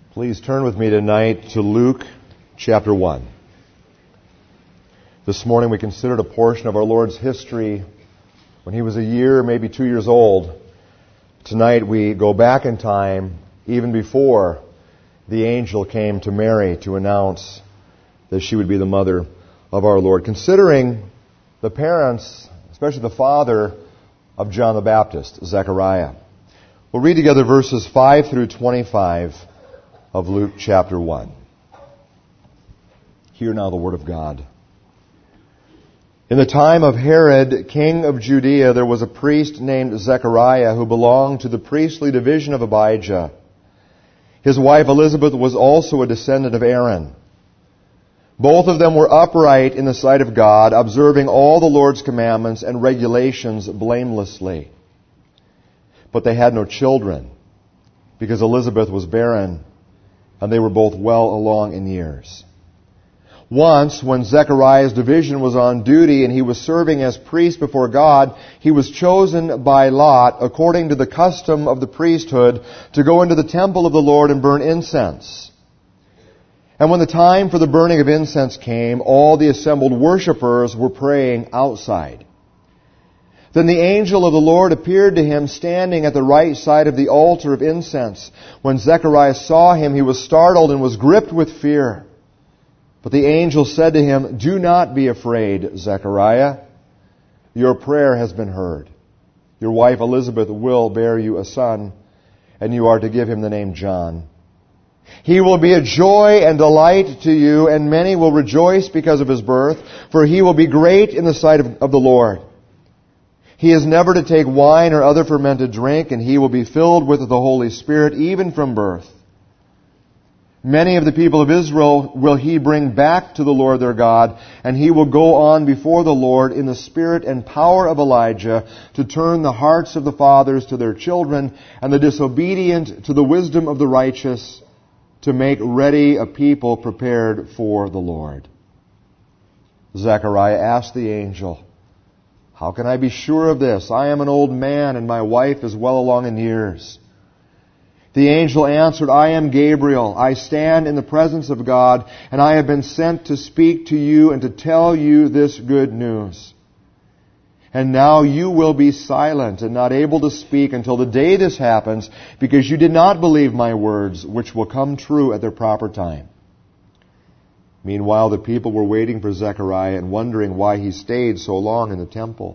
Please turn with me tonight to Luke chapter 1. This morning we considered a portion of our Lord's history when He was a year, maybe 2 years old. Tonight we go back in time, even before the angel came to Mary to announce that she would be the mother of our Lord. Considering the parents, especially the father of John the Baptist, Zechariah. We'll read together verses 5 through 25 of Luke chapter 1. Hear now the word of God. In the time of Herod, king of Judea, there was a priest named Zechariah who belonged to the priestly division of Abijah. His wife Elizabeth was also a descendant of Aaron. Both of them were upright in the sight of God, observing all the Lord's commandments and regulations blamelessly. But they had no children, because Elizabeth was barren, and they were both well along in years. Once, when Zechariah's division was on duty and he was serving as priest before God, he was chosen by lot, according to the custom of the priesthood, to go into the temple of the Lord and burn incense. And when the time for the burning of incense came, all the assembled worshipers were praying outside. Then the angel of the Lord appeared to him standing at the right side of the altar of incense. When Zechariah saw him, he was startled and was gripped with fear. But the angel said to him, "Do not be afraid, Zechariah. Your prayer has been heard. Your wife Elizabeth will bear you a son, and you are to give him the name John. He will be a joy and delight to you, and many will rejoice because of his birth, for he will be great in the sight of the Lord. He is never to take wine or other fermented drink, and he will be filled with the Holy Spirit even from birth. Many of the people of Israel will he bring back to the Lord their God, and he will go on before the Lord in the spirit and power of Elijah to turn the hearts of the fathers to their children and the disobedient to the wisdom of the righteous, to make ready a people prepared for the Lord." Zechariah asked the angel, "How can I be sure of this? I am an old man, and my wife is well along in years." The angel answered, "I am Gabriel. I stand in the presence of God, and I have been sent to speak to you and to tell you this good news. And now you will be silent and not able to speak until the day this happens, because you did not believe my words, which will come true at their proper time." Meanwhile, the people were waiting for Zechariah and wondering why he stayed so long in the temple.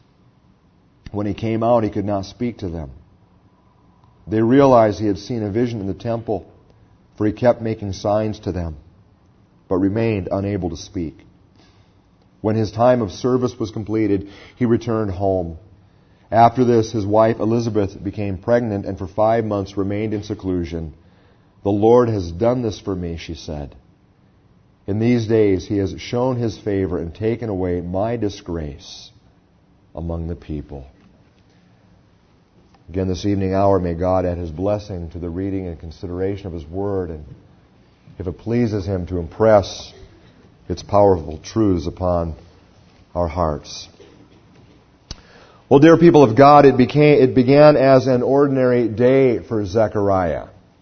When he came out, he could not speak to them. They realized he had seen a vision in the temple, for he kept making signs to them, but remained unable to speak. When his time of service was completed, he returned home. After this, his wife Elizabeth became pregnant and for 5 months remained in seclusion. "The Lord has done this for me," she said. "In these days he has shown his favor and taken away my disgrace among the people." Again, this evening hour, may God add his blessing to the reading and consideration of his word, and if it pleases him, to impress its powerful truths upon our hearts. Well, dear people of God, it began as an ordinary day for Zechariah.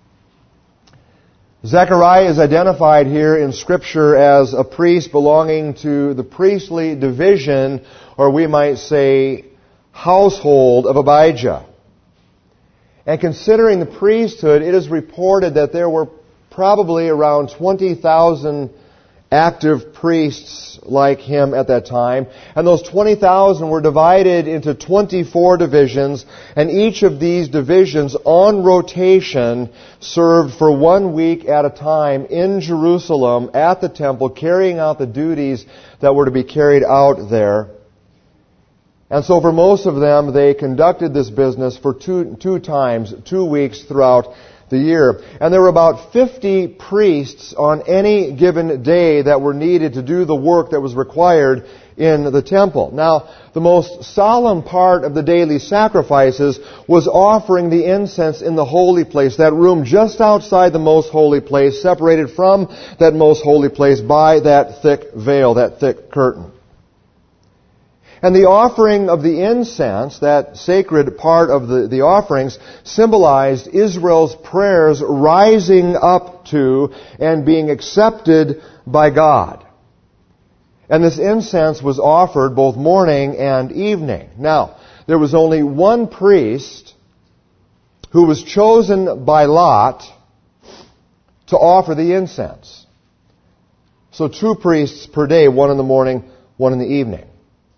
Zechariah is identified here in Scripture as a priest belonging to the priestly division, or we might say household of Abijah. And considering the priesthood, it is reported that there were probably around 20,000 active priests like him at that time. And those 20,000 were divided into 24 divisions, and each of these divisions on rotation served for 1 week at a time in Jerusalem at the temple, carrying out the duties that were to be carried out there. And so for most of them, they conducted this business for two times, 2 weeks throughout the year. And there were about 50 priests on any given day that were needed to do the work that was required in the temple. Now, the most solemn part of the daily sacrifices was offering the incense in the holy place, that room just outside the most holy place, separated from that most holy place by that thick veil, that thick curtain. And the offering of the incense, that sacred part of the offerings, symbolized Israel's prayers rising up to and being accepted by God. And this incense was offered both morning and evening. Now, there was only one priest who was chosen by lot to offer the incense. So 2 priests per day, one in the morning, one in the evening.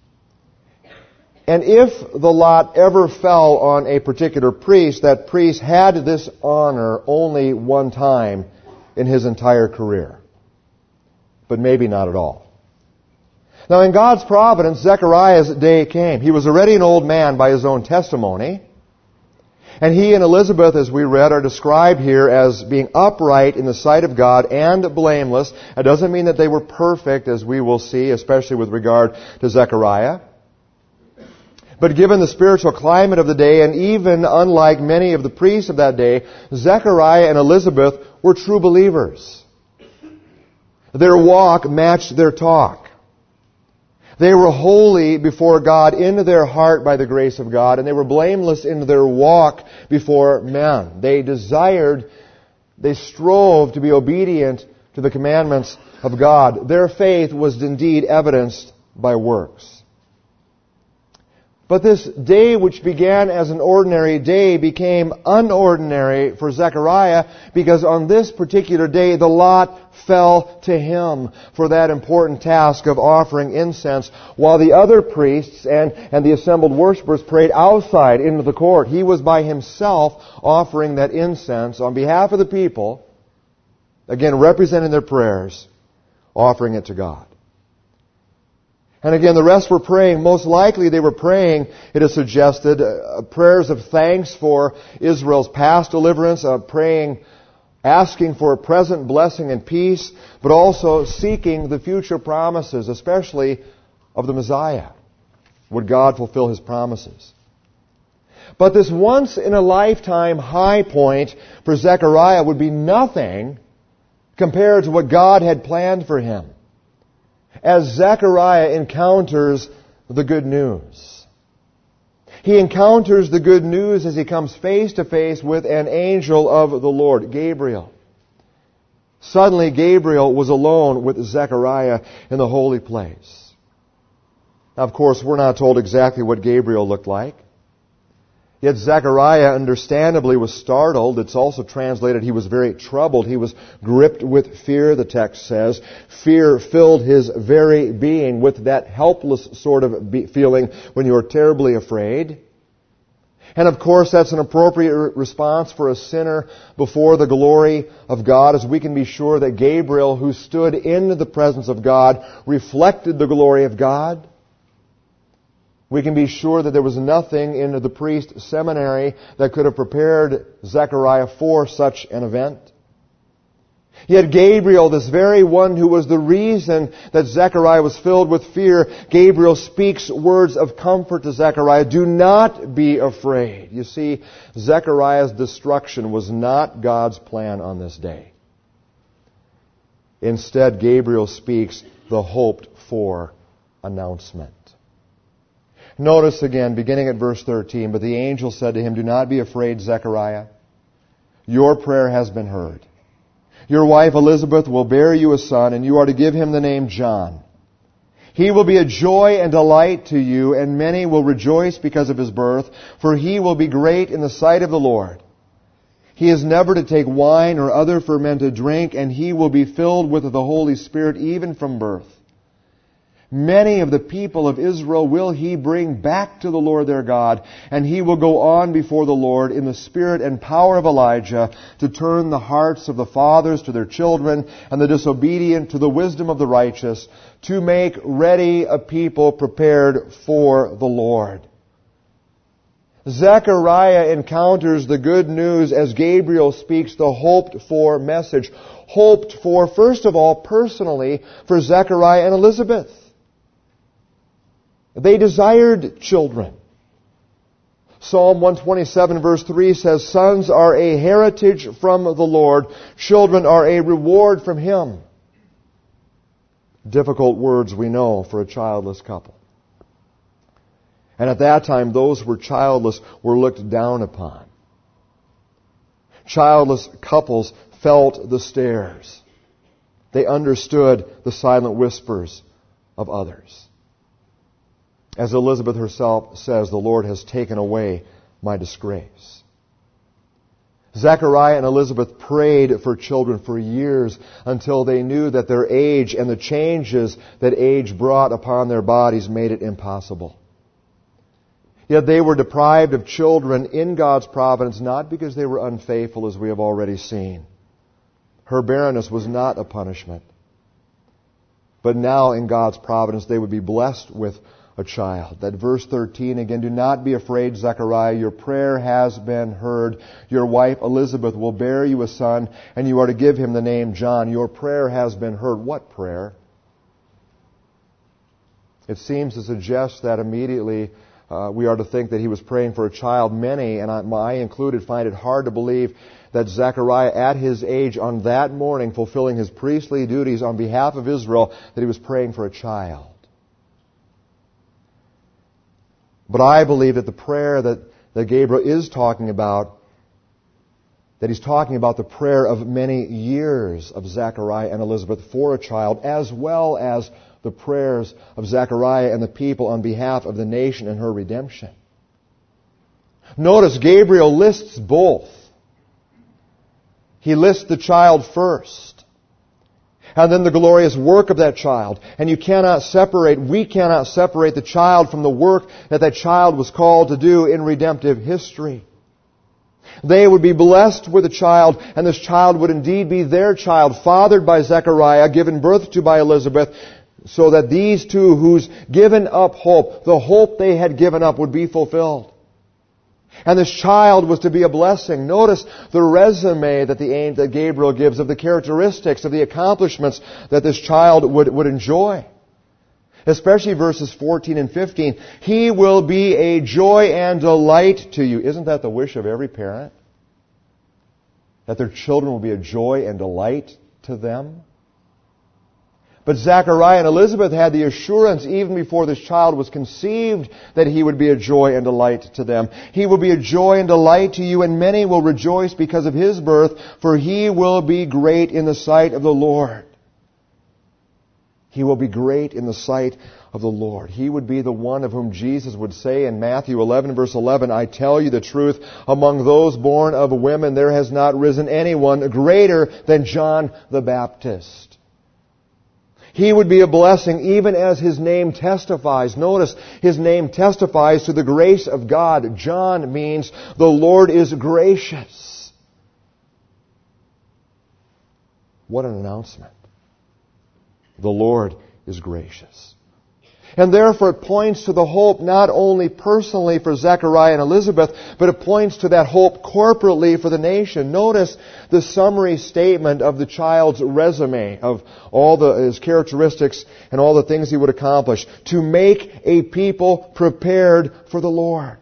And if the lot ever fell on a particular priest, that priest had this honor only one time in his entire career. But maybe not at all. Now, in God's providence, Zechariah's day came. He was already an old man by his own testimony. And he and Elizabeth, as we read, are described here as being upright in the sight of God and blameless. It doesn't mean that they were perfect, as we will see, especially with regard to Zechariah. But given the spiritual climate of the day, and even unlike many of the priests of that day, Zechariah and Elizabeth were true believers. Their walk matched their talk. They were holy before God in their heart by the grace of God, and they were blameless in their walk before men. They strove to be obedient to the commandments of God. Their faith was indeed evidenced by works. But this day, which began as an ordinary day, became unordinary for Zechariah, because on this particular day the lot fell to him for that important task of offering incense, while the other priests and the assembled worshipers prayed outside into the court. He was by himself offering that incense on behalf of the people, again representing their prayers, offering it to God. And again, the rest were praying. Most likely they were praying, it is suggested, prayers of thanks for Israel's past deliverance, asking for a present blessing and peace, but also seeking the future promises, especially of the Messiah. Would God fulfill His promises? But this once-in-a-lifetime high point for Zechariah would be nothing compared to what God had planned for him, as Zechariah encounters the good news. He encounters the good news as he comes face to face with an angel of the Lord, Gabriel. Suddenly, Gabriel was alone with Zechariah in the holy place. Now, of course, we're not told exactly what Gabriel looked like. Yet Zechariah understandably was startled. It's also translated he was very troubled. He was gripped with fear, the text says. Fear filled his very being, with that helpless sort of feeling when you are terribly afraid. And of course, that's an appropriate response for a sinner before the glory of God, as we can be sure that Gabriel, who stood in the presence of God, reflected the glory of God. We can be sure that there was nothing in the priest seminary that could have prepared Zechariah for such an event. Yet Gabriel, this very one who was the reason that Zechariah was filled with fear, Gabriel speaks words of comfort to Zechariah. Do not be afraid. You see, Zechariah's destruction was not God's plan on this day. Instead, Gabriel speaks the hoped-for announcement. Notice again, beginning at verse 13, but the angel said to him, do not be afraid, Zechariah. Your prayer has been heard. Your wife Elizabeth will bear you a son, and you are to give him the name John. He will be a joy and delight to you, and many will rejoice because of his birth, for he will be great in the sight of the Lord. He is never to take wine or other fermented drink, and he will be filled with the Holy Spirit even from birth. Many of the people of Israel will he bring back to the Lord their God, and he will go on before the Lord in the spirit and power of Elijah to turn the hearts of the fathers to their children and the disobedient to the wisdom of the righteous, to make ready a people prepared for the Lord. Zechariah encounters the good news as Gabriel speaks the hoped-for message. Hoped for, first of all, personally, for Zechariah and Elizabeth. They desired children. Psalm 127 verse 3 says, sons are a heritage from the Lord, children are a reward from Him. Difficult words, we know, for a childless couple. And at that time, those who were childless were looked down upon. Childless couples felt the stares. They understood the silent whispers of others. As Elizabeth herself says, the Lord has taken away my disgrace. Zechariah and Elizabeth prayed for children for years until they knew that their age and the changes that age brought upon their bodies made it impossible. Yet they were deprived of children in God's providence, not because they were unfaithful, as we have already seen. Her barrenness was not a punishment. But now, in God's providence, they would be blessed with a child. That verse 13 again, do not be afraid, Zechariah, your prayer has been heard. Your wife Elizabeth will bear you a son, and you are to give him the name John. Your prayer has been heard. What prayer? It seems to suggest that immediately we are to think that he was praying for a child. Many, and I included, find it hard to believe that Zechariah, at his age on that morning, fulfilling his priestly duties on behalf of Israel, that he was praying for a child. But I believe that the prayer that Gabriel is talking about, that he's talking about the prayer of many years of Zechariah and Elizabeth for a child, as well as the prayers of Zechariah and the people on behalf of the nation and her redemption. Notice Gabriel lists both. He lists the child first, and then the glorious work of that child. And we cannot separate the child from the work that child was called to do in redemptive history. They would be blessed with a child, and this child would indeed be their child, fathered by Zechariah, given birth to by Elizabeth, so that these two whose given up hope, the hope they had given up, would be fulfilled. And this child was to be a blessing. Notice the resume that Gabriel gives of the characteristics, of the accomplishments that this child would enjoy. Especially verses 14 and 15. He will be a joy and delight to you. Isn't that the wish of every parent? That their children will be a joy and delight to them? But Zechariah and Elizabeth had the assurance, even before this child was conceived, that he would be a joy and delight to them. He will be a joy and delight to you, and many will rejoice because of his birth, for he will be great in the sight of the Lord. He will be great in the sight of the Lord. He would be the one of whom Jesus would say in Matthew 11, verse 11, I tell you the truth, among those born of women there has not risen anyone greater than John the Baptist. He would be a blessing even as his name testifies. Notice, his name testifies to the grace of God. John means the Lord is gracious. What an announcement. The Lord is gracious. And therefore it points to the hope not only personally for Zechariah and Elizabeth, but it points to that hope corporately for the nation. Notice the summary statement of the child's resume, of all his characteristics and all the things he would accomplish. To make a people prepared for the Lord.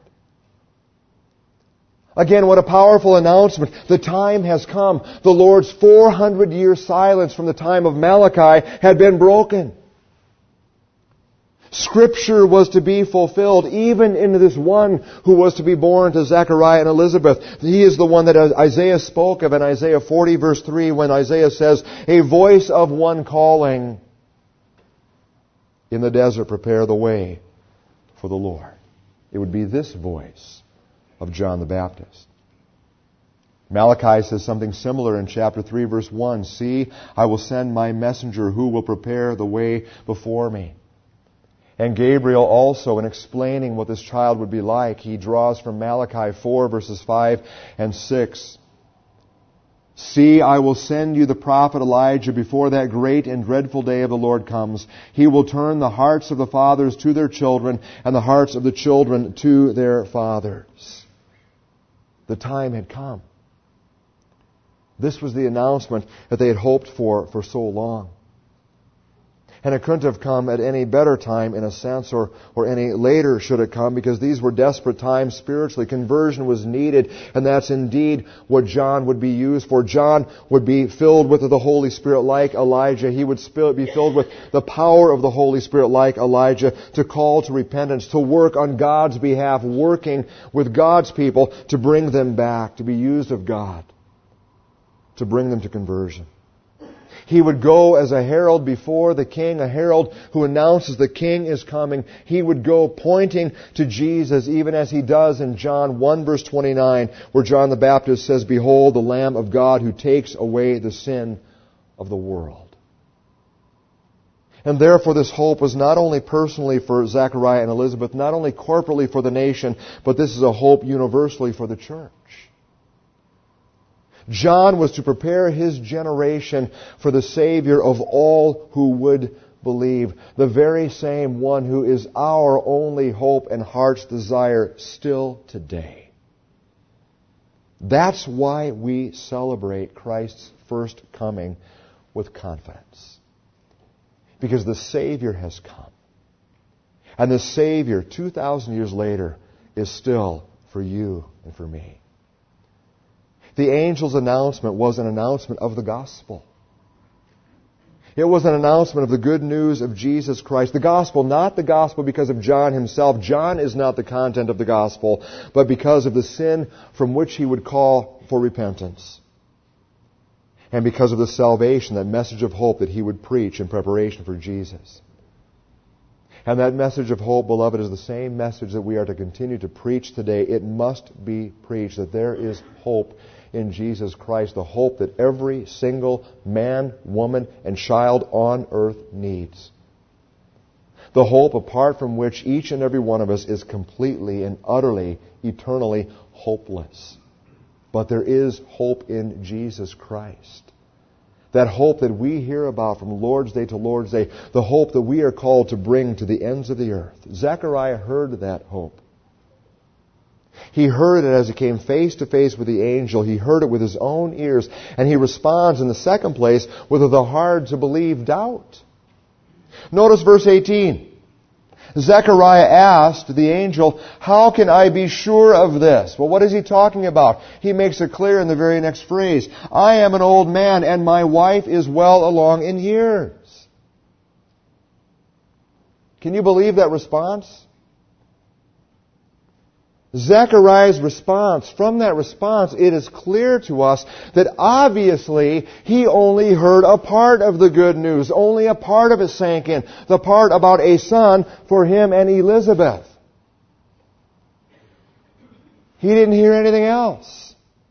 Again, what a powerful announcement. The time has come. The Lord's 400-year silence from the time of Malachi had been broken. Scripture was to be fulfilled, even in this one who was to be born to Zechariah and Elizabeth. He is the one that Isaiah spoke of in Isaiah 40, verse 3, when Isaiah says, a voice of one calling, in the desert prepare the way for the Lord. It would be this voice of John the Baptist. Malachi says something similar in chapter 3, verse 1. See, I will send my messenger who will prepare the way before me. And Gabriel also, in explaining what this child would be like, he draws from Malachi 4, verses 5 and 6. See, I will send you the prophet Elijah before that great and dreadful day of the Lord comes. He will turn the hearts of the fathers to their children, and the hearts of the children to their fathers. The time had come. This was the announcement that they had hoped for so long. And it couldn't have come at any better time, in a sense, or any later should it come, because these were desperate times spiritually. Conversion was needed, and that's indeed what John would be used for. John would be filled with the Holy Spirit like Elijah. He would be filled with the power of the Holy Spirit like Elijah, to call to repentance, to work on God's behalf, working with God's people to bring them back, to be used of God, to bring them to conversion. He would go as a herald before the king, a herald who announces the king is coming. He would go pointing to Jesus, even as he does in John 1 verse 29, where John the Baptist says, "Behold, the Lamb of God who takes away the sin of the world." And therefore this hope was not only personally for Zechariah and Elizabeth, not only corporately for the nation, but this is a hope universally for the church. John was to prepare his generation for the Savior of all who would believe, the very same one who is our only hope and heart's desire still today. That's why we celebrate Christ's first coming with confidence. Because the Savior has come. And the Savior, 2,000 years later, is still for you and for me. The angel's announcement was an announcement of the gospel. It was an announcement of the good news of Jesus Christ. The gospel, not the gospel because of John himself. John is not the content of the gospel, but because of the sin from which he would call for repentance. And because of the salvation, that message of hope that he would preach in preparation for Jesus. And that message of hope, beloved, is the same message that we are to continue to preach today. It must be preached that there is hope in Jesus Christ, the hope that every single man, woman, and child on earth needs. The hope apart from which each and every one of us is completely and utterly, eternally hopeless. But there is hope in Jesus Christ. That hope that we hear about from Lord's Day to Lord's Day, the hope that we are called to bring to the ends of the earth. Zechariah heard that hope. He heard it as he came face to face with the angel. He heard it with his own ears. And he responds in the second place with the hard-to-believe doubt. Notice verse 18. Zechariah asked the angel, "How can I be sure of this?" Well, what is he talking about? He makes it clear in the very next phrase. "I am an old man, and my wife is well along in years." Can you believe that response? Zechariah's response, from that response, it is clear to us that obviously he only heard a part of the good news. Only a part of it sank in. The part about a son for him and Elizabeth. He didn't hear anything else.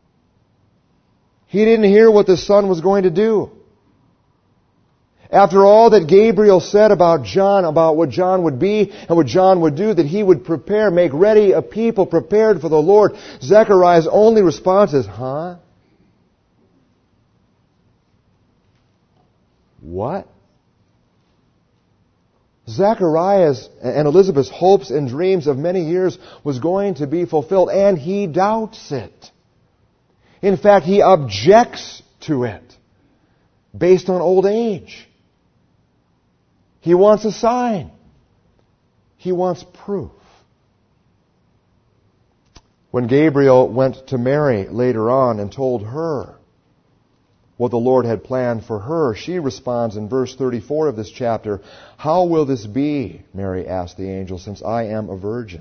He didn't hear what the son was going to do. After all that Gabriel said about John, about what John would be and what John would do, that he would prepare, make ready a people prepared for the Lord, Zechariah's only response is, "Huh? What?" Zechariah's and Elizabeth's hopes and dreams of many years was going to be fulfilled, and he doubts it. In fact, he objects to it based on old age. He wants a sign. He wants proof. When Gabriel went to Mary later on and told her what the Lord had planned for her, she responds in verse 34 of this chapter, "How will this be?" Mary asked the angel, "since I am a virgin."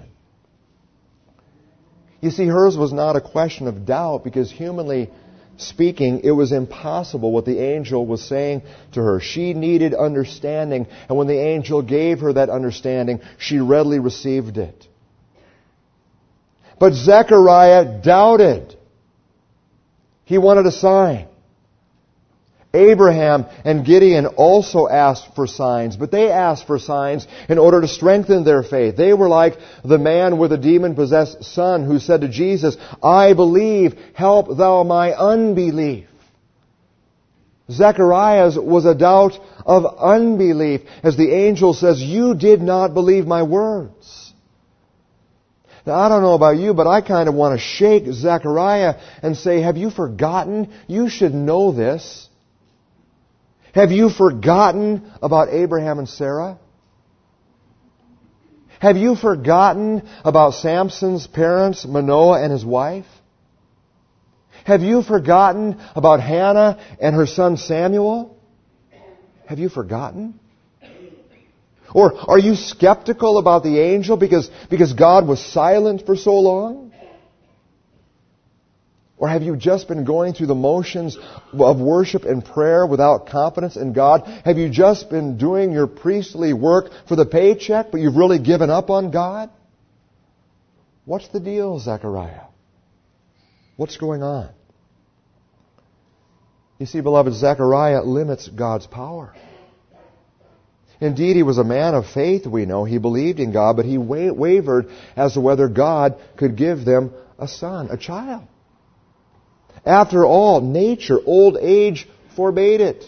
You see, hers was not a question of doubt, because humanly speaking, it was impossible what the angel was saying to her. She needed understanding, and when the angel gave her that understanding, she readily received it. But Zechariah doubted. He wanted a sign. Abraham and Gideon also asked for signs, but they asked for signs in order to strengthen their faith. They were like the man with a demon-possessed son who said to Jesus, "I believe, help thou my unbelief." Zechariah's was a doubt of unbelief, as the angel says, "You did not believe my words." Now, I don't know about you, but I kind of want to shake Zechariah and say, have you forgotten? You should know this. Have you forgotten about Abraham and Sarah? Have you forgotten about Samson's parents, Manoah and his wife? Have you forgotten about Hannah and her son Samuel? Have you forgotten? Or are you skeptical about the angel because God was silent for so long? Or have you just been going through the motions of worship and prayer without confidence in God? Have you just been doing your priestly work for the paycheck, but you've really given up on God? What's the deal, Zechariah? What's going on? You see, beloved, Zechariah limits God's power. Indeed, he was a man of faith, we know. He believed in God, but he wavered as to whether God could give them a son, a child. After all, nature, old age, forbade it.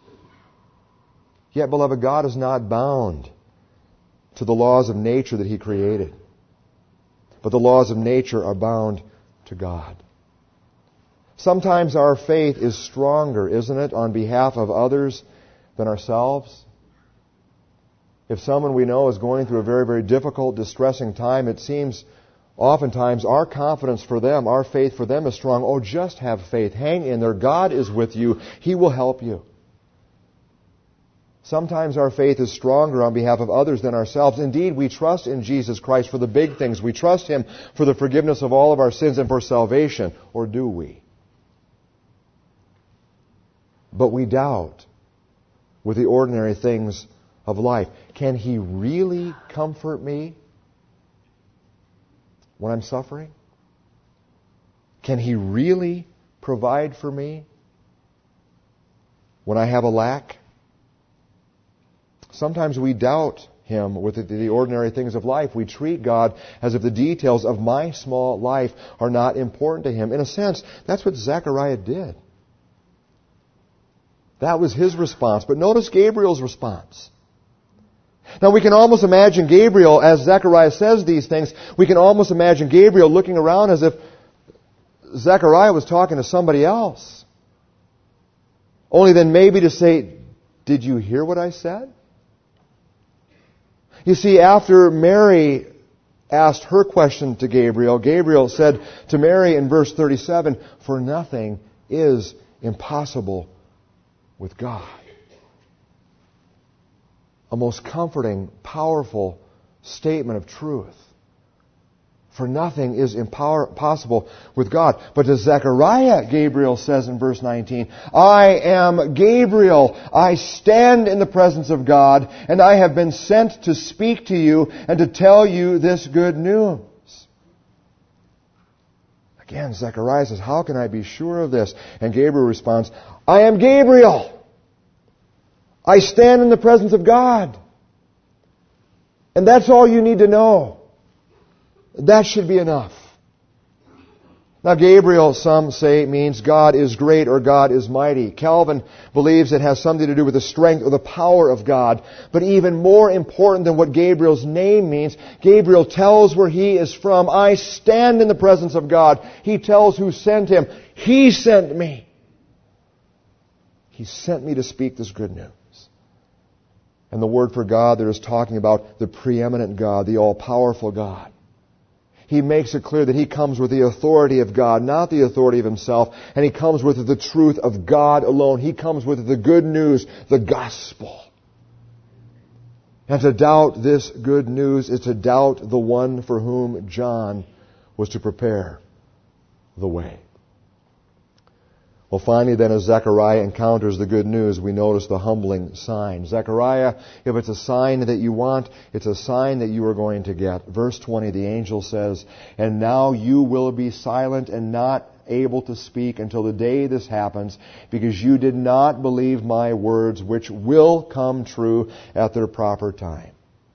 Yet, beloved, God is not bound to the laws of nature that He created. But the laws of nature are bound to God. Sometimes our faith is stronger, isn't it, on behalf of others than ourselves? If someone we know is going through a very, very difficult, distressing time, it seems oftentimes our confidence for them, our faith for them is strong. Oh, just have faith. Hang in there. God is with you. He will help you. Sometimes our faith is stronger on behalf of others than ourselves. Indeed, we trust in Jesus Christ for the big things. We trust Him for the forgiveness of all of our sins and for salvation. Or do we? But we doubt with the ordinary things of life. Can He really comfort me when I'm suffering? Can He really provide for me when I have a lack? Sometimes we doubt Him with the ordinary things of life. We treat God as if the details of my small life are not important to Him. In a sense, that's what Zechariah did. That was his response. But notice Gabriel's response. Now we can almost imagine Gabriel, as Zechariah says these things, we can almost imagine Gabriel looking around as if Zechariah was talking to somebody else. Only then maybe to say, did you hear what I said? You see, after Mary asked her question to Gabriel, Gabriel said to Mary in verse 37, "For nothing is impossible with God." A most comforting, powerful statement of truth. For nothing is impossible with God. But to Zechariah, Gabriel says in verse 19, "I am Gabriel. I stand in the presence of God, and I have been sent to speak to you and to tell you this good news." Again, Zechariah says, "How can I be sure of this?" And Gabriel responds, "I am Gabriel. I stand in the presence of God." And that's all you need to know. That should be enough. Now, Gabriel, some say, means God is great or God is mighty. Calvin believes it has something to do with the strength or the power of God. But even more important than what Gabriel's name means, Gabriel tells where he is from. I stand in the presence of God. He tells who sent him. He sent me. He sent me to speak this good news. And the word for God there is talking about the preeminent God, the all-powerful God. He makes it clear that He comes with the authority of God, not the authority of Himself. And He comes with the truth of God alone. He comes with the good news, the gospel. And to doubt this good news is to doubt the one for whom John was to prepare the way. Well, finally then, as Zechariah encounters the good news, we notice the humbling sign. Zechariah, if it's a sign that you want, it's a sign that you are going to get. Verse 20, the angel says, "And now you will be silent and not able to speak until the day this happens, because you did not believe my words, which will come true at their proper time."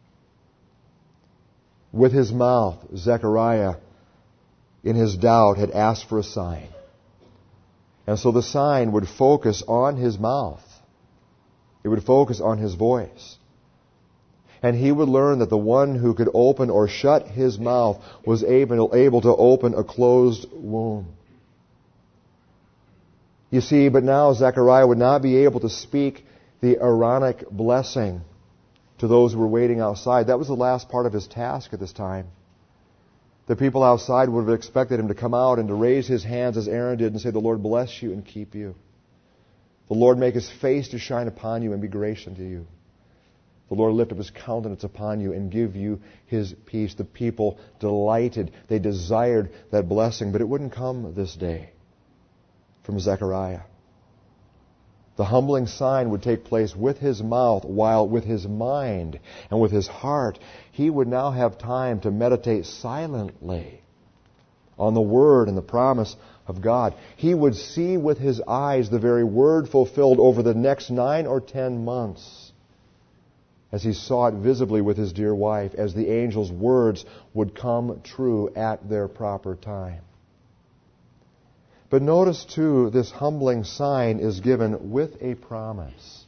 With his mouth, Zechariah, in his doubt, had asked for a sign. And so the sign would focus on his mouth. It would focus on his voice. And he would learn that the one who could open or shut his mouth was able to open a closed womb. You see, but now Zechariah would not be able to speak the Aaronic blessing to those who were waiting outside. That was the last part of his task at this time. The people outside would have expected him to come out and to raise his hands as Aaron did and say, "The Lord bless you and keep you. The Lord make His face to shine upon you and be gracious unto you. The Lord lift up His countenance upon you and give you His peace." The people delighted. They desired that blessing, but it wouldn't come this day from Zechariah. The humbling sign would take place with his mouth, while with his mind and with his heart, he would now have time to meditate silently on the Word and the promise of God. He would see with his eyes the very Word fulfilled over the next 9 or 10 months, as he saw it visibly with his dear wife, as the angel's words would come true at their proper time. But notice, too, this humbling sign is given with a promise.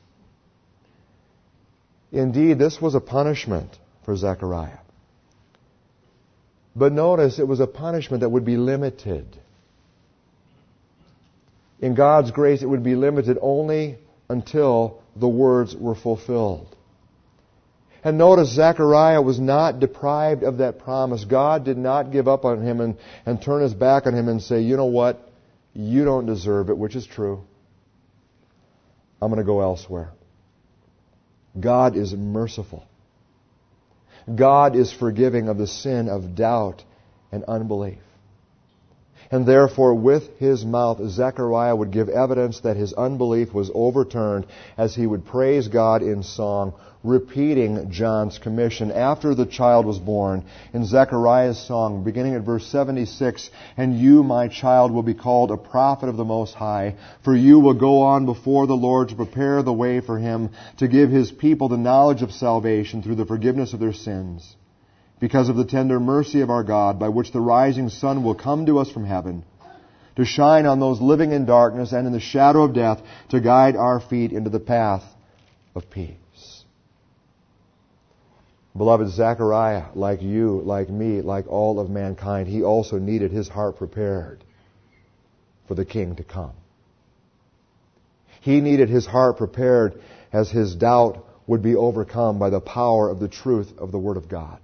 Indeed, this was a punishment for Zechariah. But notice, it was a punishment that would be limited. In God's grace, it would be limited only until the words were fulfilled. And notice, Zechariah was not deprived of that promise. God did not give up on him and turn His back on him and say, "You know what? You don't deserve it," which is true. "I'm going to go elsewhere." God is merciful. God is forgiving of the sin of doubt and unbelief. And therefore, with his mouth, Zechariah would give evidence that his unbelief was overturned as he would praise God in song, repeating John's commission after the child was born in Zechariah's song, beginning at verse 76, "And you, my child, will be called a prophet of the Most High, for you will go on before the Lord to prepare the way for Him, to give His people the knowledge of salvation through the forgiveness of their sins, because of the tender mercy of our God, by which the rising sun will come to us from heaven, to shine on those living in darkness and in the shadow of death, to guide our feet into the path of peace." Beloved, Zechariah, like you, like me, like all of mankind, he also needed his heart prepared for the King to come. He needed his heart prepared as his doubt would be overcome by the power of the truth of the Word of God.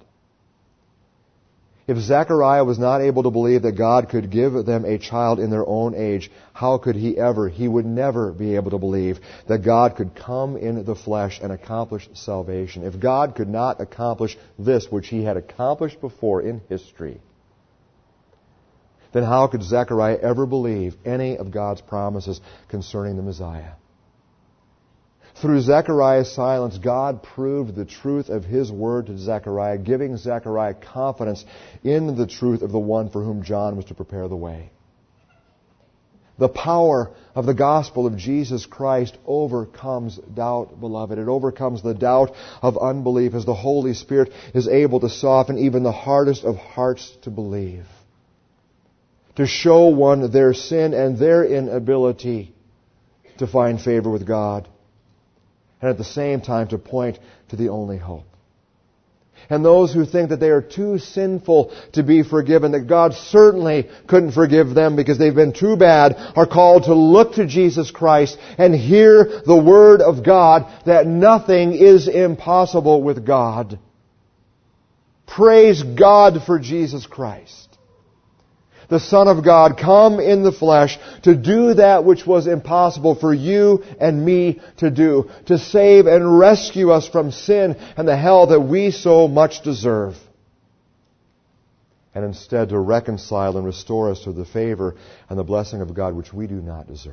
If Zechariah was not able to believe that God could give them a child in their own age, how could he would never be able to believe that God could come in the flesh and accomplish salvation. If God could not accomplish this which He had accomplished before in history, then how could Zechariah ever believe any of God's promises concerning the Messiah? Through Zechariah's silence, God proved the truth of His word to Zechariah, giving Zechariah confidence in the truth of the one for whom John was to prepare the way. The power of the gospel of Jesus Christ overcomes doubt, beloved. It overcomes the doubt of unbelief as the Holy Spirit is able to soften even the hardest of hearts to believe, to show one their sin and their inability to find favor with God, and at the same time to point to the only hope. And those who think that they are too sinful to be forgiven, that God certainly couldn't forgive them because they've been too bad, are called to look to Jesus Christ and hear the Word of God that nothing is impossible with God. Praise God for Jesus Christ, the Son of God, come in the flesh to do that which was impossible for you and me to do, to save and rescue us from sin and the hell that we so much deserve, and instead to reconcile and restore us to the favor and the blessing of God which we do not deserve.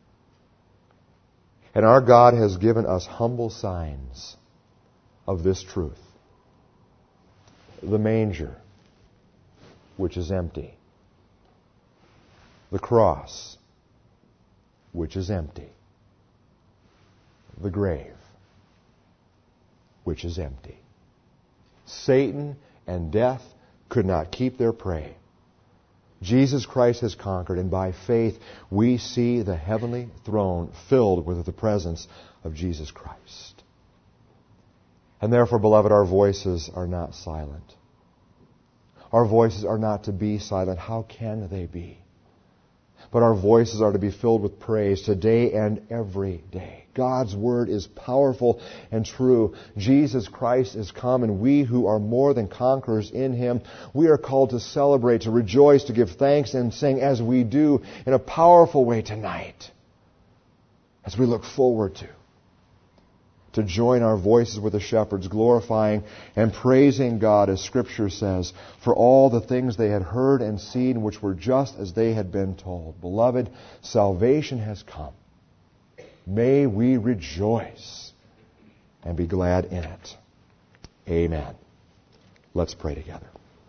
And our God has given us humble signs of this truth. The manger, which is empty. The cross, which is empty. The grave, which is empty. Satan and death could not keep their prey. Jesus Christ has conquered, and by faith we see the heavenly throne filled with the presence of Jesus Christ. And therefore, beloved, our voices are not silent. Our voices are not to be silent. How can they be? but our voices are to be filled with praise today and every day. God's Word is powerful and true. Jesus Christ is come, and we who are more than conquerors in Him, we are called to celebrate, to rejoice, to give thanks and sing as we do in a powerful way tonight, as we look forward to join our voices with the shepherds, glorifying and praising God, as Scripture says, for all the things they had heard and seen, which were just as they had been told. Beloved, salvation has come. May we rejoice and be glad in it. Amen. Let's pray together.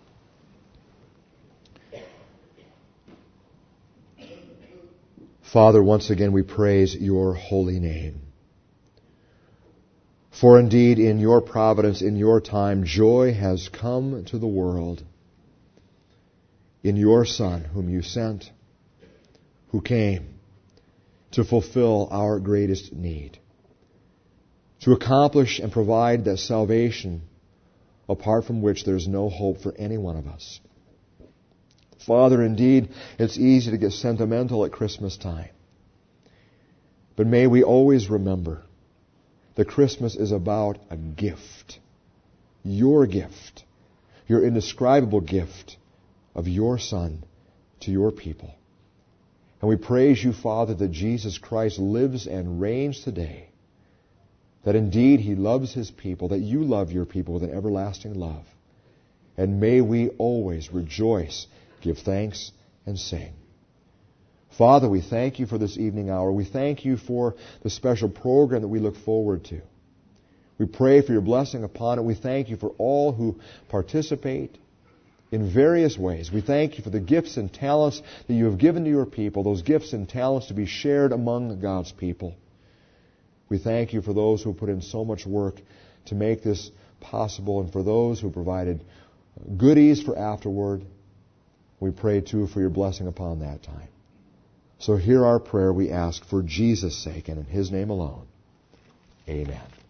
Father, once again we praise your holy name. For indeed, in your providence, in your time, joy has come to the world in your Son, whom you sent, who came to fulfill our greatest need, to accomplish and provide that salvation apart from which there's no hope for any one of us. Father, indeed, it's easy to get sentimental at Christmas time. But may we always remember that Christmas is about a gift. Your gift. Your indescribable gift of your Son to your people. And we praise you, Father, that Jesus Christ lives and reigns today. That indeed He loves His people, that you love your people with an everlasting love. And may we always rejoice, give thanks, and sing. Father, we thank you for this evening hour. We thank you for the special program that we look forward to. We pray for your blessing upon it. We thank you for all who participate in various ways. We thank you for the gifts and talents that you have given to your people, those gifts and talents to be shared among God's people. We thank you for those who put in so much work to make this possible, and for those who provided goodies for afterward. We pray, too, for your blessing upon that time. So hear our prayer, we ask, for Jesus' sake and in His name alone. Amen.